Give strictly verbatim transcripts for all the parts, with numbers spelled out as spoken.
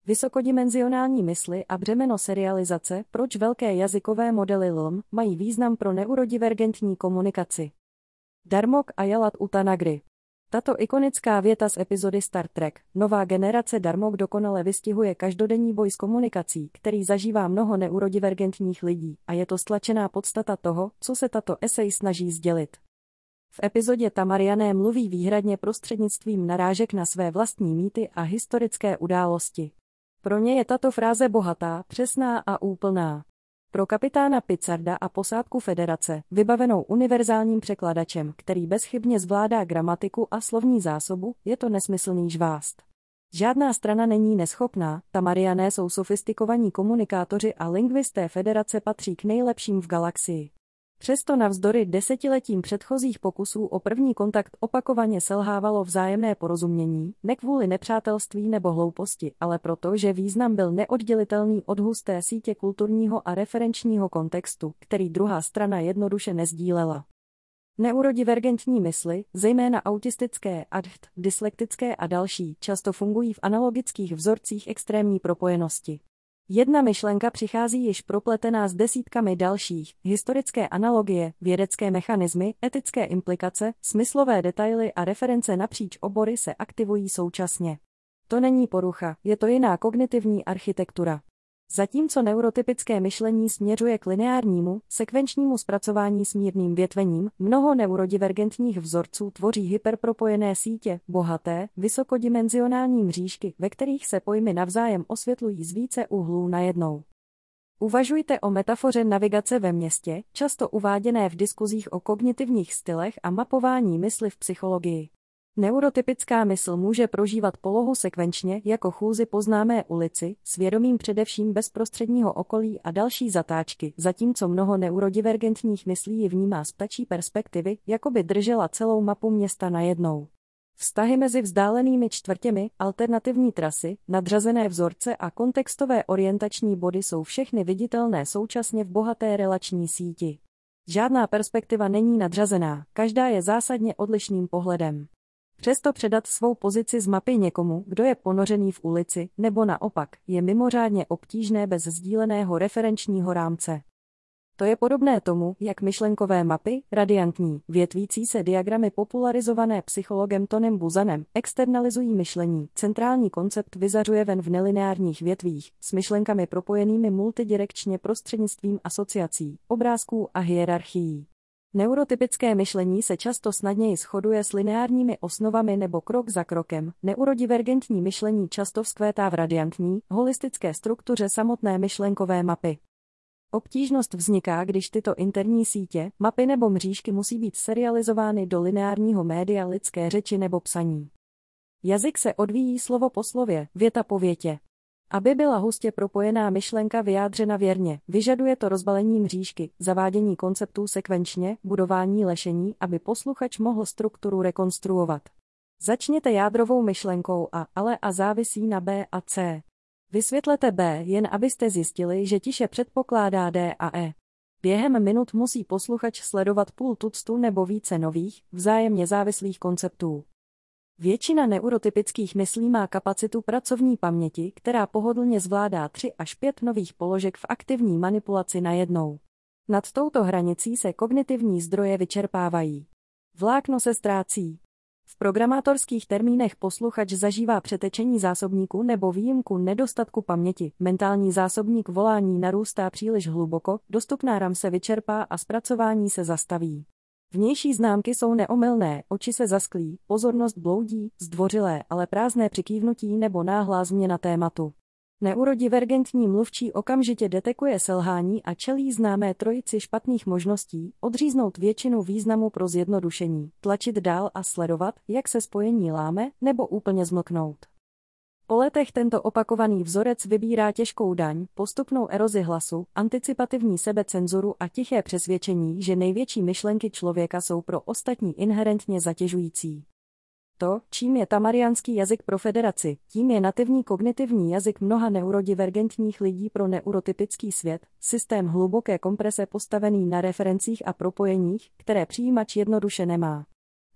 Vysokodimenzionální mysli a břemeno serializace, proč velké jazykové modely L M mají význam pro neurodivergentní komunikaci. Darmok Ajalat Utanagri. Tato ikonická věta z epizody Star Trek, Nová generace Darmok dokonale vystihuje každodenní boj s komunikací, který zažívá mnoho neurodivergentních lidí, a je to stlačená podstata toho, co se tato esej snaží sdělit. V epizodě Tamariané mluví výhradně prostřednictvím narážek na své vlastní mýty a historické události. Pro ně je tato fráze bohatá, přesná a úplná. Pro kapitána Picarda a posádku Federace, vybavenou univerzálním překladačem, který bezchybně zvládá gramatiku a slovní zásobu, je to nesmyslný žvást. Žádná strana není neschopná, Tamariané jsou sofistikovaní komunikátoři a lingvisté Federace patří k nejlepším v galaxii. Přesto navzdory desetiletím předchozích pokusů o první kontakt opakovaně selhávalo vzájemné porozumění, ne kvůli nepřátelství nebo hlouposti, ale proto, že význam byl neoddělitelný od husté sítě kulturního a referenčního kontextu, který druhá strana jednoduše nezdílela. Neurodivergentní mysli, zejména autistické, A D H D, dyslektické a další, často fungují v analogických vzorcích extrémní propojenosti. Jedna myšlenka přichází již propletená s desítkami dalších, historické analogie, vědecké mechanismy, etické implikace, smyslové detaily a reference napříč obory se aktivují současně. To není porucha, je to jiná kognitivní architektura. Zatímco neurotypické myšlení směřuje k lineárnímu, sekvenčnímu zpracování s mírným větvením, mnoho neurodivergentních vzorců tvoří hyperpropojené sítě, bohaté, vysokodimenzionální mřížky, ve kterých se pojmy navzájem osvětlují z více úhlů najednou. Uvažujte o metafoře navigace ve městě, často uváděné v diskuzích o kognitivních stylech a mapování mysli v psychologii. Neurotypická mysl může prožívat polohu sekvenčně jako chůzi po známé ulici, svědomím především bezprostředního okolí a další zatáčky, zatímco mnoho neurodivergentních myslí ji vnímá z ptačí perspektivy, jako by držela celou mapu města najednou. Vztahy mezi vzdálenými čtvrtěmi, alternativní trasy, nadřazené vzorce a kontextové orientační body jsou všechny viditelné současně v bohaté relační síti. Žádná perspektiva není nadřazená, každá je zásadně odlišným pohledem. Přesto předat svou pozici z mapy někomu, kdo je ponořený v ulici, nebo naopak, je mimořádně obtížné bez sdíleného referenčního rámce. To je podobné tomu, jak myšlenkové mapy, radiantní, větvící se diagramy popularizované psychologem Tonem Buzanem, externalizují myšlení. Centrální koncept vyzařuje ven v nelineárních větvích, s myšlenkami propojenými multidirekčně prostřednictvím asociací, obrázků a hierarchií. Neurotypické myšlení se často snadněji shoduje s lineárními osnovami nebo krok za krokem, neurodivergentní myšlení často vzkvétá v radiantní, holistické struktuře samotné myšlenkové mapy. Obtížnost vzniká, když tyto interní sítě, mapy nebo mřížky musí být serializovány do lineárního média lidské řeči nebo psaní. Jazyk se odvíjí slovo po slově, věta po větě. Aby byla hustě propojená myšlenka vyjádřena věrně, vyžaduje to rozbalení mřížky, zavádění konceptů sekvenčně, budování lešení, aby posluchač mohl strukturu rekonstruovat. Začněte jádrovou myšlenkou A, ale A závisí na B a C. Vysvětlete B, jen abyste zjistili, že tiše předpokládá D a E. Během minut musí posluchač sledovat půl tuctu nebo více nových, vzájemně závislých konceptů. Většina neurotypických myslí má kapacitu pracovní paměti, která pohodlně zvládá tři až pět nových položek v aktivní manipulaci najednou. Nad touto hranicí se kognitivní zdroje vyčerpávají. Vlákno se ztrácí. V programátorských termínech posluchač zažívá přetečení zásobníku nebo výjimku nedostatku paměti, mentální zásobník volání narůstá příliš hluboko, dostupná RAM se vyčerpá a zpracování se zastaví. Vnější známky jsou neomylné, oči se zasklí, pozornost bloudí, zdvořilé, ale prázdné přikývnutí nebo náhlá změna tématu. Neurodivergentní mluvčí okamžitě detekuje selhání a čelí známé trojici špatných možností, odříznout většinu významu pro zjednodušení, tlačit dál a sledovat, jak se spojení láme, nebo úplně zmlknout. Po letech tento opakovaný vzorec vybírá těžkou daň, postupnou erozi hlasu, anticipativní sebecenzuru a tiché přesvědčení, že největší myšlenky člověka jsou pro ostatní inherentně zatěžující. To, čím je tamariánský jazyk pro Federaci, tím je nativní kognitivní jazyk mnoha neurodivergentních lidí pro neurotypický svět, systém hluboké komprese postavený na referencích a propojeních, které přijímač jednoduše nemá.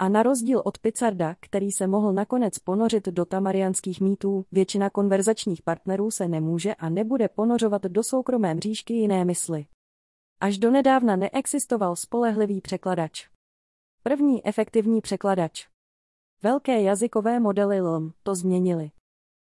A na rozdíl od Picarda, který se mohl nakonec ponořit do tamarianských mýtů, většina konverzačních partnerů se nemůže a nebude ponořovat do soukromé mřížky jiné mysli. Až donedávna neexistoval spolehlivý překladač. První efektivní překladač. Velké jazykové modely L M to změnily.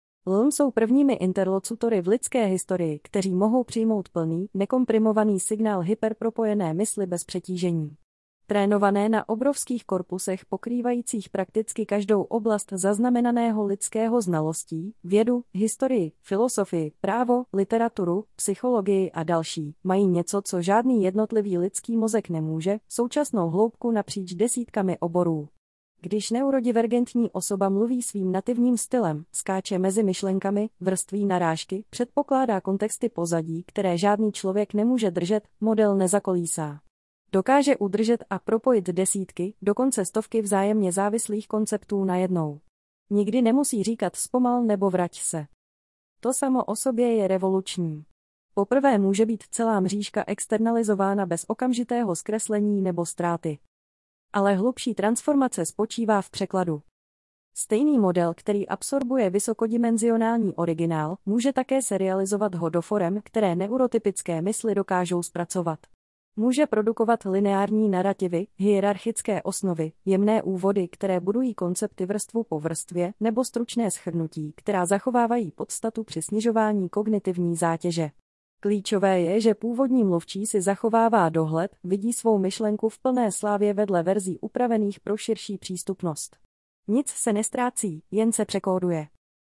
L M jsou prvními interlocutory v lidské historii, kteří mohou přijmout plný, nekomprimovaný signál hyperpropojené mysli bez přetížení. Trénované na obrovských korpusech pokrývajících prakticky každou oblast zaznamenaného lidského znalostí, vědu, historii, filosofii, právo, literaturu, psychologii a další, mají něco, co žádný jednotlivý lidský mozek nemůže, současnou hloubku napříč desítkami oborů. Když neurodivergentní osoba mluví svým nativním stylem, skáče mezi myšlenkami, vrství narážky, předpokládá kontexty pozadí, které žádný člověk nemůže držet, model nezakolísá. Dokáže udržet a propojit desítky, dokonce stovky vzájemně závislých konceptů najednou. Nikdy nemusí říkat zpomal nebo vrať se. To samo o sobě je revoluční. Poprvé může být celá mřížka externalizována bez okamžitého zkreslení nebo ztráty. Ale hlubší transformace spočívá v překladu. Stejný model, který absorbuje vysokodimenzionální originál, může také serializovat ho do forem, které neurotypické mysli dokážou zpracovat. Může produkovat lineární narativy, hierarchické osnovy, jemné úvody, které budují koncepty vrstvu po vrstvě, nebo stručné shrnutí, která zachovávají podstatu při snižování kognitivní zátěže. Klíčové je, že původní mluvčí si zachovává dohled, vidí svou myšlenku v plné slávě vedle verzí upravených pro širší přístupnost. Nic se nestrácí, jen se překóduje.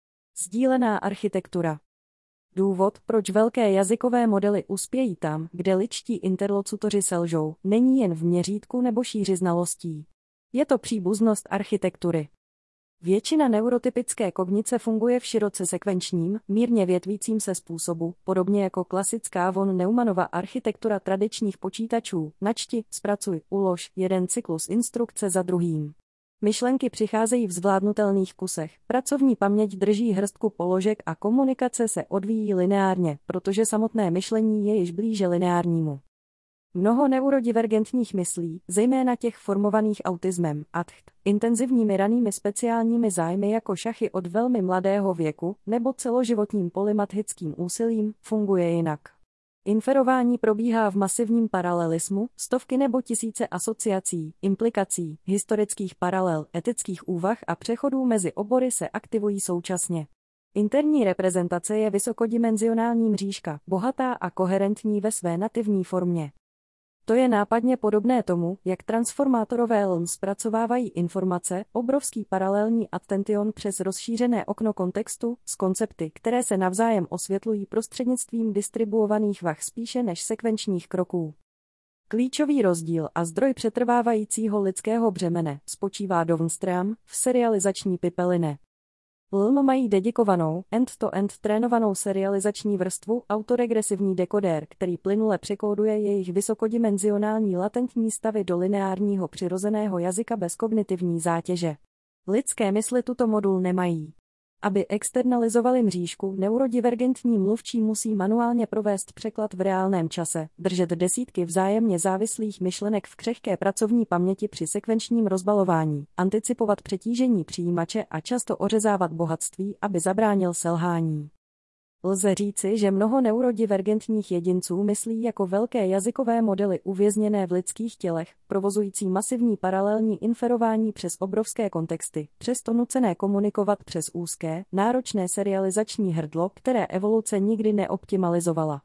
Sdílená architektura. Důvod, proč velké jazykové modely uspějí tam, kde lidští interlocutoři selžou, není jen v měřítku nebo šíři znalostí. Je to příbuznost architektury. Většina neurotypické kognice funguje v široce sekvenčním, mírně větvícím se způsobu, podobně jako klasická von Neumannova architektura tradičních počítačů, načti, zpracuj, ulož, jeden cyklus instrukce za druhým. Myšlenky přicházejí v zvládnutelných kusech, pracovní paměť drží hrstku položek a komunikace se odvíjí lineárně, protože samotné myšlení je již blíže lineárnímu. Mnoho neurodivergentních myslí, zejména těch formovaných autismem, A D H D, intenzivními ranými speciálními zájmy jako šachy od velmi mladého věku, nebo celoživotním polymathickým úsilím, funguje jinak. Inferování probíhá v masivním paralelismu, stovky nebo tisíce asociací, implikací, historických paralel, etických úvah a přechodů mezi obory se aktivují současně. Interní reprezentace je vysokodimenzionální mřížka, bohatá a koherentní ve své nativní formě. To je nápadně podobné tomu, jak transformátorové L M zpracovávají informace, obrovský paralelní attention přes rozšířené okno kontextu, s koncepty, které se navzájem osvětlují prostřednictvím distribuovaných vah spíše než sekvenčních kroků. Klíčový rozdíl a zdroj přetrvávajícího lidského břemene spočívá dovnstřem v serializační pipeline. L M mají dedikovanou, end-to-end trénovanou serializační vrstvu, autoregresivní dekodér, který plynule překóduje jejich vysokodimenzionální latentní stavy do lineárního přirozeného jazyka bez kognitivní zátěže. Lidské mysli tuto modul nemají. Aby externalizovali mřížku, neurodivergentní mluvčí musí manuálně provést překlad v reálném čase, držet desítky vzájemně závislých myšlenek v křehké pracovní paměti při sekvenčním rozbalování, anticipovat přetížení přijímače a často ořezávat bohatství, aby zabránil selhání. Lze říci, že mnoho neurodivergentních jedinců myslí jako velké jazykové modely uvězněné v lidských tělech, provozující masivní paralelní inferování přes obrovské kontexty, přesto nucené komunikovat přes úzké, náročné serializační hrdlo, které evoluce nikdy neoptimalizovala.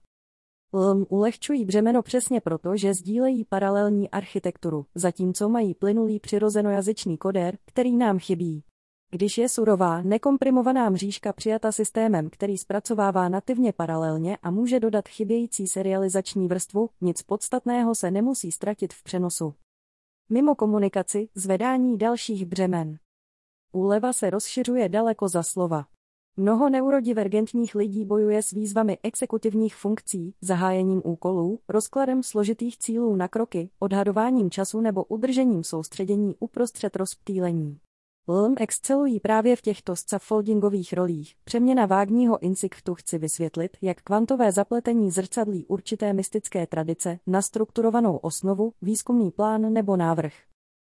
L M ulehčují břemeno přesně proto, že sdílejí paralelní architekturu, zatímco mají plynulý přirozenojazyčný kodér, který nám chybí. Když je surová, nekomprimovaná mřížka přijata systémem, který zpracovává nativně paralelně a může dodat chybějící serializační vrstvu, nic podstatného se nemusí ztratit v přenosu. Mimo komunikaci, zvedání dalších břemen. Úleva se rozšiřuje daleko za slova. Mnoho neurodivergentních lidí bojuje s výzvami exekutivních funkcí, zahájením úkolů, rozkladem složitých cílů na kroky, odhadováním času nebo udržením soustředění uprostřed rozptýlení. L M excelují právě v těchto scaffoldingových rolích. Přeměna vágního insiktu chci vysvětlit, jak kvantové zapletení zrcadlí určité mystické tradice na strukturovanou osnovu, výzkumný plán nebo návrh.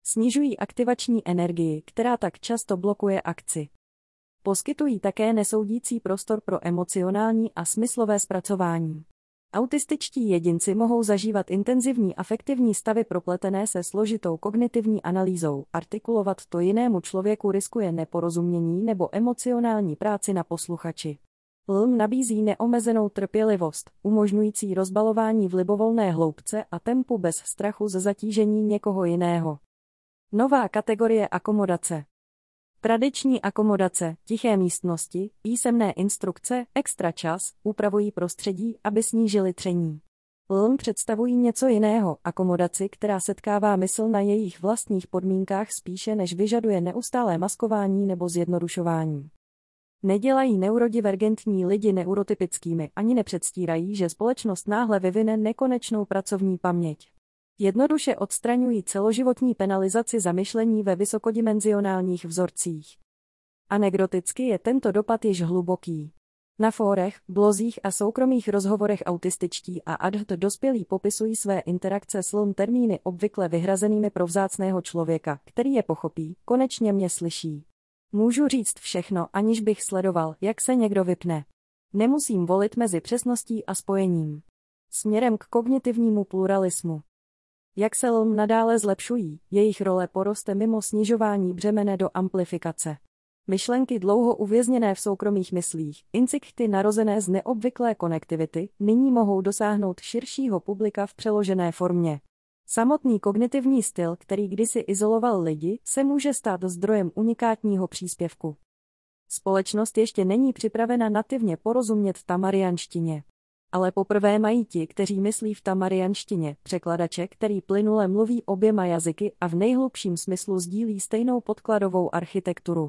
Snižují aktivační energii, která tak často blokuje akci. Poskytují také nesoudící prostor pro emocionální a smyslové zpracování. Autističtí jedinci mohou zažívat intenzivní afektivní stavy propletené se složitou kognitivní analýzou. Artikulovat to jinému člověku riskuje neporozumění nebo emocionální práci na posluchači. L M nabízí neomezenou trpělivost, umožňující rozbalování v libovolné hloubce a tempu bez strachu ze zatížení někoho jiného. Nová kategorie akomodace. Tradiční akomodace, tiché místnosti, písemné instrukce, extra čas, upravují prostředí, aby snížili tření. L M představují něco jiného, akomodaci, která setkává mysl na jejich vlastních podmínkách spíše než vyžaduje neustálé maskování nebo zjednodušování. Nedělají neurodivergentní lidi neurotypickými ani nepředstírají, že společnost náhle vyvine nekonečnou pracovní paměť. Jednoduše odstraňují celoživotní penalizaci zamyšlení ve vysokodimenzionálních vzorcích. Anekdoticky je tento dopad již hluboký. Na fórech, blozích a soukromých rozhovorech autističtí a adht dospělí popisují své interakce s L M termíny obvykle vyhrazenými pro vzácného člověka, který je pochopí, konečně mě slyší. Můžu říct všechno, aniž bych sledoval, jak se někdo vypne. Nemusím volit mezi přesností a spojením. Směrem k kognitivnímu pluralismu. Jak se L M nadále zlepšují, jejich role poroste mimo snižování břemene do amplifikace. Myšlenky dlouho uvězněné v soukromých myslích, insikty narozené z neobvyklé konektivity, nyní mohou dosáhnout širšího publika v přeložené formě. Samotný kognitivní styl, který kdysi izoloval lidi, se může stát zdrojem unikátního příspěvku. Společnost ještě není připravena nativně porozumět tamarianštině. Ale poprvé mají ti, kteří myslí v tamarianštině, překladače, který plynule mluví oběma jazyky a v nejhlubším smyslu sdílí stejnou podkladovou architekturu.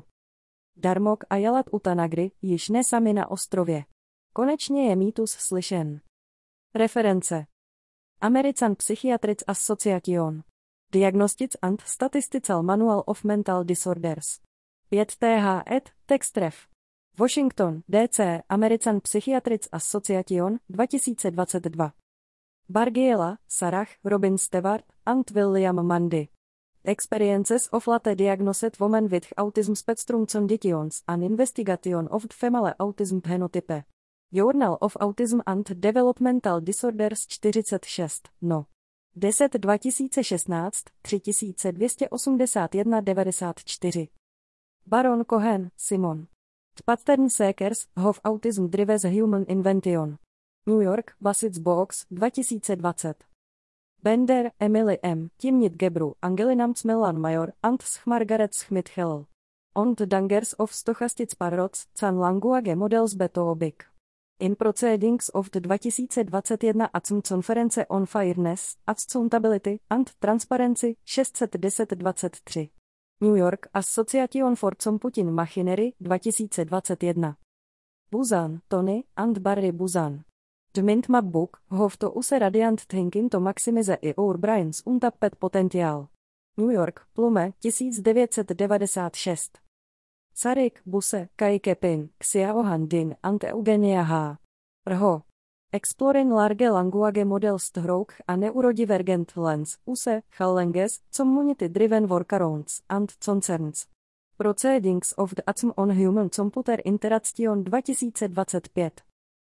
Darmok a Jalat Utanagri, již ne sami na ostrově. Konečně je mýtus slyšen. Reference. American Psychiatric Association. Diagnostics and Statistical Manual of Mental Disorders. pět T H ed, Textref. Washington, D C, American Psychiatric Association, dva tisíce dvacet dva. Bargiela, Sarah, Robin Stewart, and William Mundy. Experiences of late diagnosed women with autism spectrum conditions, an investigation of the female autism phenotype. Journal of Autism and Developmental Disorders čtyřicet šest, no. deset dva tisíce šestnáct, tři dvě osm jedna devadesát čtyři. Baron Cohen, Simon. The Pattern Seekers, of Autism Drives Human Invention. New York, Bassett Box, dva tisíce dvacet. Bender, Emily M., Timnit Gebru, Angelinam Cmellan Major, and Margaret Schmidt-Hell. On the Dangers of Stochastics Parrots, Can Language Models Betoobik. In Proceedings of the dva tisíce dvacet jedna Acm Conference on Fairness, Accountability and Transparency šest set deset dvacet tři. New York, Association for Computing Machinery dva tisíce dvacet jedna. Buzan, Tony, and Barry Buzan. The Mint Map Book, How to Use Radiant Thinking to Maximize Your Brain's Untapped Potential. New York, Plume, devatenáct set devadesát šest. Sarik, Buse, Kai Kepin, Xiaohan Din, and Eugenia H. Rho. Exploring Large Language Models Through a Neurodivergent Lens, U S E, Challenges, Community-Driven Workarounds, and Concerns. Proceedings of the Acm on Human Computer Interaction dva tisíce dvacet pět.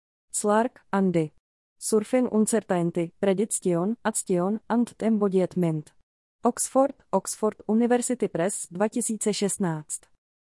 Slark, Andy. Surfing Uncertainty, Prediction, Action, and Embodiment. Oxford, Oxford University Press dva tisíce šestnáct.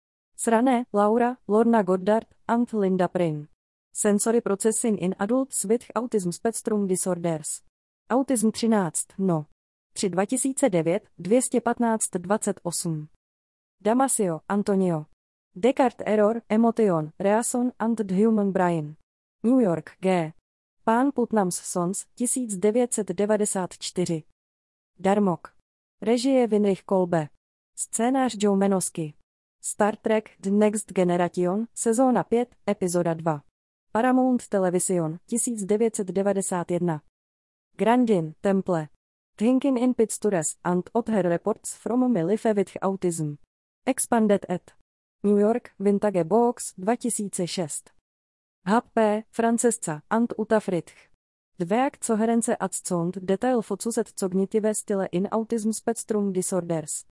Srané, Laura, Lorna Goddard, and Linda Prin. Sensory Processing in Adults with Autism Spectrum Disorders. Autism třináct, no. tři dva tisíce devět, dvě patnáct dvacet osm. Damasio, Antonio. Descartes Error, Emotion, Reason and the Human Brain. New York, G. Pán Putnams Sons, devatenáct set devadesát čtyři. Darmok. Režie Winrich Kolbe. Scénář Joe Menosky. Star Trek The Next Generation, sezóna pět, epizoda dva. Paramount Television, devatenáct set devadesát jedna. Grandin, Temple. Thinking in Pictures and Other Reports from My Life with Autism. Expanded ed. New York, Vintage Box, dva tisíce šest. H P. Francesca, and Uta Friedrich. Dveak Coherence Atzont Detail Focuset Cognitive Style in Autism Spectrum Disorders.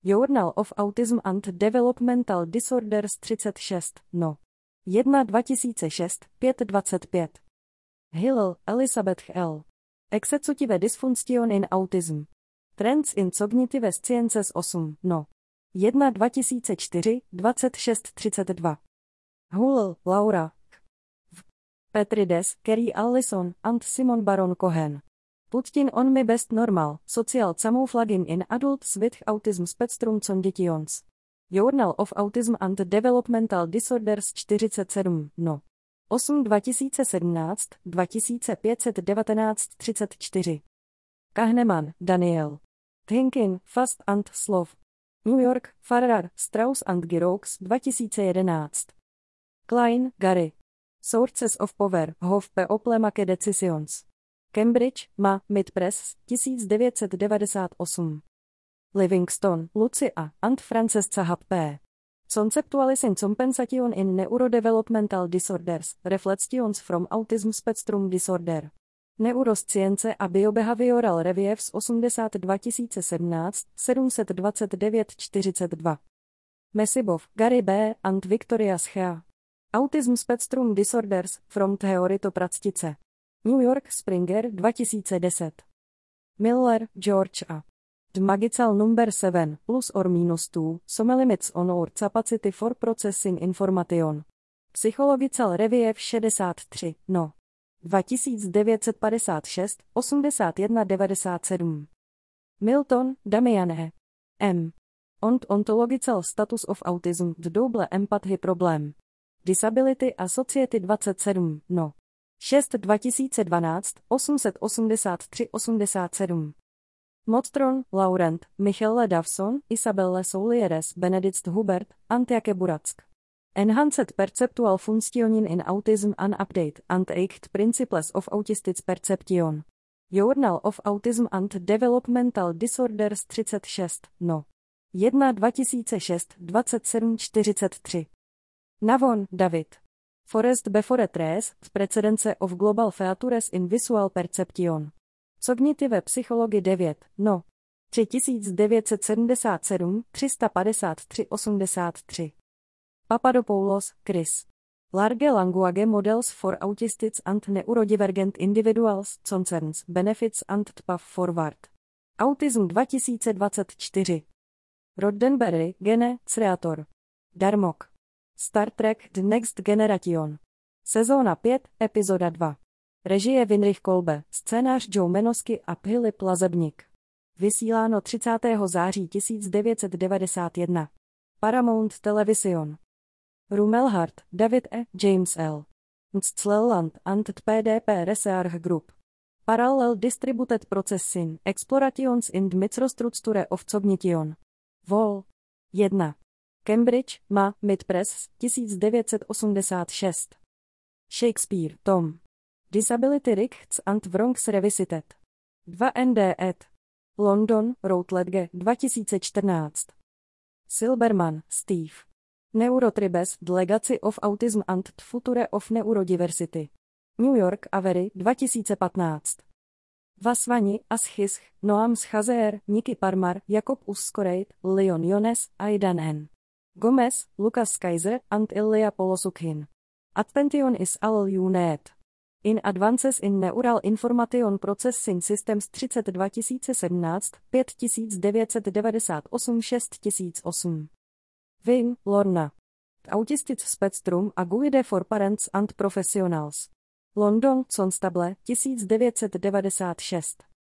Journal of Autism and Developmental Disorders třicet šest, no. jedna dva tisíce šest, pět dvacet pět. Hillel, Elizabeth L. Executive Dysfunction in Autism. Trends in Cognitive Sciences osm, no. jedna dva tisíce čtyři, dvacet šest třicet dva. Hull, Laura. V. Petrides, Kerry Allison, and Simon Baron Cohen. Puttin on my best normal, social camouflaging in adults with autism spectrum conditions. Journal of Autism and Developmental Disorders čtyřicet sedm, no. osm dva tisíce sedmnáct, dva tisíce pět set devatenáct třicet čtyři. Kahneman, Daniel. Thinking, Fast and Slow. New York, Farrar, Straus and Giroux dva tisíce jedenáct. Klein, Gary. Sources of Power, Hov Peoplemake Decisions. Cambridge, Ma, Midpress, tisíc devět set devadesát osm. Livingston, Lucia, and Francesca H P. Conceptualizing compensation in neurodevelopmental disorders, reflections from autism spectrum disorder. Neuroscience a Biobehavioral Reviews osmdesát dva tisíce sedmnáct, sedm set dvacet devět čtyřicet dva. Mesibov, Gary B. and Victoria Schea. Autism Spectrum Disorders, from Theory to Practice. New York, Springer dva tisíce deset. Miller, George A. The Magical Number seven, plus or minus two, some limits on our capacity for processing information. Psychological Review šedesát tři, no. dva tisíce devět set padesát šest, osmdesát jedna devadesát sedm. Milton, Damian E. M. On Ontological Status of Autism, the Double Empathy Problem. Disability a Society dvacet sedm, no. šest dva tisíce dvanáct, osm set osmdesát tři osmdesát sedm. Motron, Laurent, Michelle Davson, Isabelle Soulieres, Benedict Hubert, Antjake Burack. Enhanced Perceptual Functioning in Autism and Update and Eight Principles of Autistic Perception. Journal of Autism and Developmental Disorders třicet šest, no. jedna dva tisíce šest, dvacet sedm čtyřicet tři. Navon, David. Forest before trees, Precedence of Global Features in Visual Perception. Cognitive Psychology devět, no. tři tisíce devět set sedmdesát sedm, tři sta padesát tři osmdesát tři. Papadopoulos, Chris. Large Language Models for Autistics and Neurodivergent Individuals, Concerns, Benefits and Path Forward. Autism dva tisíce dvacet čtyři. Roddenberry, Gene, Creator. Darmok. Star Trek The Next Generation. Sezóna pět, epizoda dva. Režie Winrich Kolbe, scénář Joe Menosky a Philip Lazebnik. Vysíláno třicátého září tisíc devět set devadesát jedna. Paramount Television. Rumelhart, David E. James L. Mtsleland and P D P Research Group. Parallel Distributed Processing, Explorations in the Microstructure of Cognition. Vol. jedna. Cambridge, Ma, Midpress, tisíc devět set osmdesát šest. Shakespeare, Tom. Disability Rights and Wrongs Revisited. dva N D ed. London, Routledge, dva tisíce čtrnáct. Silberman, Steve. Neurotribes, The Legacy of Autism and the Future of Neurodiversity. New York, Avery, dva tisíce patnáct. Vasvani, Aschisch, Noam Schazer, Nicky Parmar, Jakob Uskoreit, Leon Jones, Aidan N. Gomez, Lucas Kaiser, and Ilya Polosukhin. Attention is all you need. In Advances in Neural Information Processing Systems třicet dva tisíce sedmnáct, pět tisíc devět set devadesát osm, šest tisíc osm. Vin, Lorna. Autistic Spectrum a Guide for Parents and Professionals. London, Constable, tisíc devět set devadesát šest.